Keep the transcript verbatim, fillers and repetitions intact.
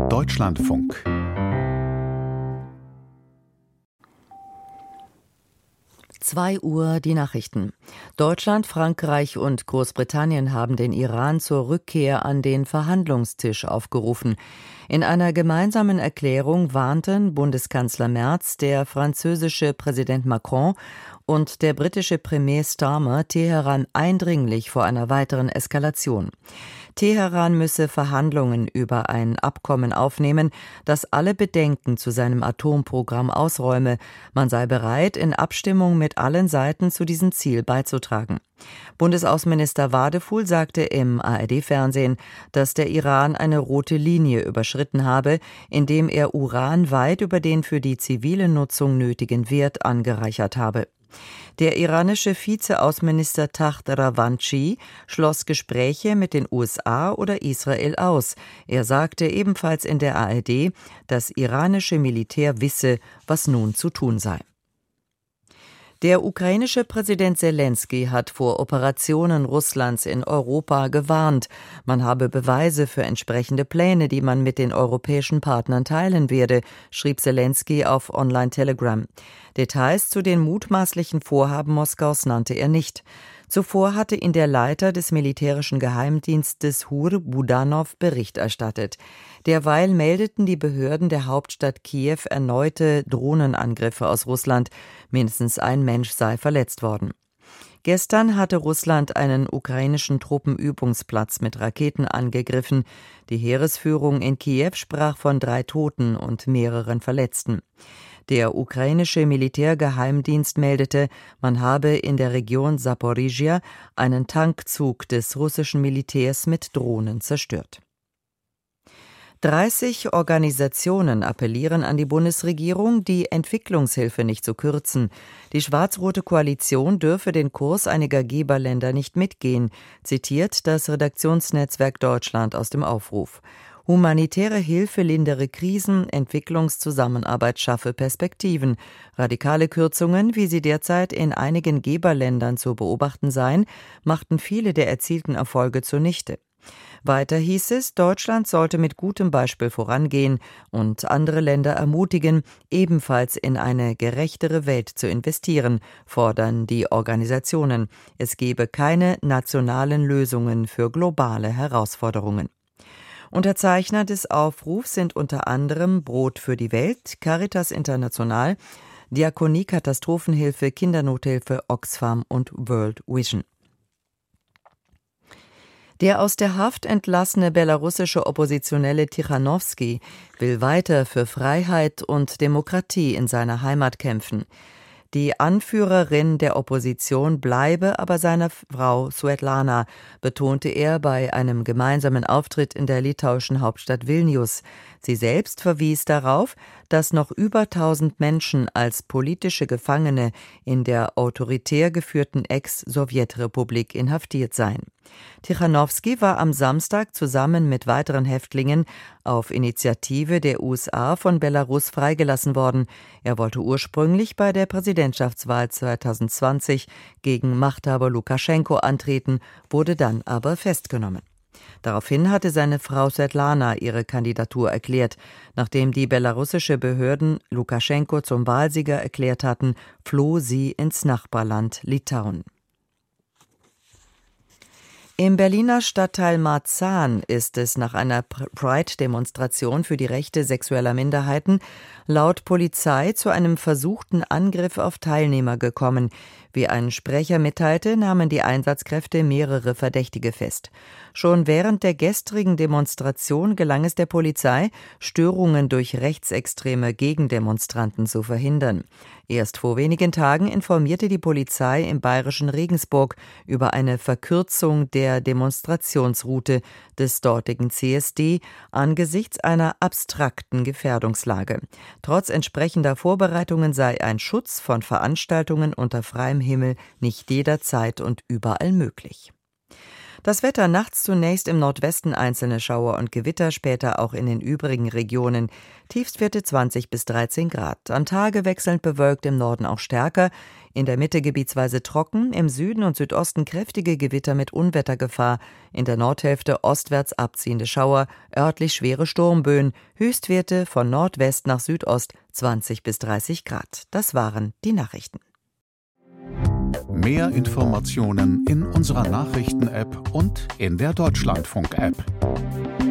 Deutschlandfunk. zwei Uhr die Nachrichten. Deutschland, Frankreich und Großbritannien haben den Iran zur Rückkehr an den Verhandlungstisch aufgerufen. In einer gemeinsamen Erklärung warnten Bundeskanzler Merz, der französische Präsident Macron und der britische Premier Starmer Teheran eindringlich vor einer weiteren Eskalation. Teheran müsse Verhandlungen über ein Abkommen aufnehmen, das alle Bedenken zu seinem Atomprogramm ausräume. Man sei bereit, in Abstimmung mit allen Seiten zu diesem Ziel beizutragen. Bundesaußenminister Wadefuhl sagte im A R D-Fernsehen, dass der Iran eine rote Linie überschritten habe, indem er Uran weit über den für die zivile Nutzung nötigen Wert angereichert habe. Der iranische Vizeaußenminister Taht Ravanchi schloss Gespräche mit den U S A oder Israel aus. Er sagte ebenfalls in der A R D, das iranische Militär wisse, was nun zu tun sei. Der ukrainische Präsident Selenskyj hat vor Operationen Russlands in Europa gewarnt. Man habe Beweise für entsprechende Pläne, die man mit den europäischen Partnern teilen werde, schrieb Selenskyj auf Online-Telegram. Details zu den mutmaßlichen Vorhaben Moskaus nannte er nicht. Zuvor hatte ihn der Leiter des militärischen Geheimdienstes Hur Budanov Bericht erstattet. Derweil meldeten die Behörden der Hauptstadt Kiew erneute Drohnenangriffe aus Russland. Mindestens ein Mensch sei verletzt worden. Gestern hatte Russland einen ukrainischen Truppenübungsplatz mit Raketen angegriffen. Die Heeresführung in Kiew sprach von drei Toten und mehreren Verletzten. Der ukrainische Militärgeheimdienst meldete, man habe in der Region Saporizhia einen Tankzug des russischen Militärs mit Drohnen zerstört. dreißig Organisationen appellieren an die Bundesregierung, die Entwicklungshilfe nicht zu kürzen. Die schwarz-rote Koalition dürfe den Kurs einiger Geberländer nicht mitgehen, zitiert das Redaktionsnetzwerk Deutschland aus dem Aufruf. Humanitäre Hilfe lindere Krisen, Entwicklungszusammenarbeit schaffe Perspektiven. Radikale Kürzungen, wie sie derzeit in einigen Geberländern zu beobachten seien, machten viele der erzielten Erfolge zunichte. Weiter hieß es, Deutschland sollte mit gutem Beispiel vorangehen und andere Länder ermutigen, ebenfalls in eine gerechtere Welt zu investieren, fordern die Organisationen. Es gebe keine nationalen Lösungen für globale Herausforderungen. Unterzeichner des Aufrufs sind unter anderem Brot für die Welt, Caritas International, Diakonie Katastrophenhilfe, Kindernothilfe, Oxfam und World Vision. Der aus der Haft entlassene belarussische Oppositionelle Tichanowski will weiter für Freiheit und Demokratie in seiner Heimat kämpfen. Die Anführerin der Opposition bleibe aber seiner Frau Svetlana, betonte er bei einem gemeinsamen Auftritt in der litauischen Hauptstadt Vilnius. Sie selbst verwies darauf, dass noch über tausend Menschen als politische Gefangene in der autoritär geführten Ex-Sowjetrepublik inhaftiert seien. Tichanowski war am Samstag zusammen mit weiteren Häftlingen auf Initiative der U S A von Belarus freigelassen worden. Er wollte ursprünglich bei der Präsidentschaftswahl zweitausendzwanzig gegen Machthaber Lukaschenko antreten, wurde dann aber festgenommen. Daraufhin hatte seine Frau Svetlana ihre Kandidatur erklärt. Nachdem die belarussische Behörden Lukaschenko zum Wahlsieger erklärt hatten, floh sie ins Nachbarland Litauen. Im Berliner Stadtteil Marzahn ist es nach einer Pride-Demonstration für die Rechte sexueller Minderheiten laut Polizei zu einem versuchten Angriff auf Teilnehmer gekommen. Wie ein Sprecher mitteilte, nahmen die Einsatzkräfte mehrere Verdächtige fest. Schon während der gestrigen Demonstration gelang es der Polizei, Störungen durch rechtsextreme Gegendemonstranten zu verhindern. Erst vor wenigen Tagen informierte die Polizei im bayerischen Regensburg über eine Verkürzung der Demonstrationsroute des dortigen C S D angesichts einer abstrakten Gefährdungslage. Trotz entsprechender Vorbereitungen sei ein Schutz von Veranstaltungen unter freiem Himmel nicht jederzeit und überall möglich. Das Wetter: nachts zunächst im Nordwesten einzelne Schauer und Gewitter, später auch in den übrigen Regionen. Tiefstwerte zwanzig bis dreizehn Grad. Am Tage wechselnd bewölkt, im Norden auch stärker. In der Mitte gebietsweise trocken, im Süden und Südosten kräftige Gewitter mit Unwettergefahr. In der Nordhälfte ostwärts abziehende Schauer, örtlich schwere Sturmböen. Höchstwerte von Nordwest nach Südost zwanzig bis dreißig Grad. Das waren die Nachrichten. Mehr Informationen in unserer Nachrichten-App und in der Deutschlandfunk-App.